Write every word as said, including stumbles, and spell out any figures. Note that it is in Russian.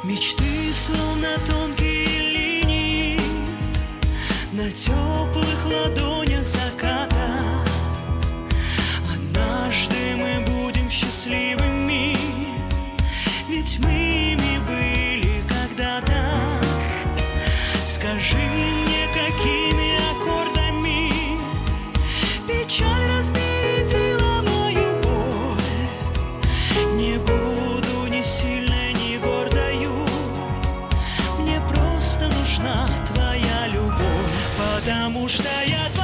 Мечты, словно тонкие линии на теплых ладонях заката. Однажды мы будем счастливыми, ведь мы ими были когда-то. Скажи мне, какими аккордами печаль разбередила мою боль. Не буду ни сильной, ни гордою, мне просто нужна твоя любовь, потому что я твоя.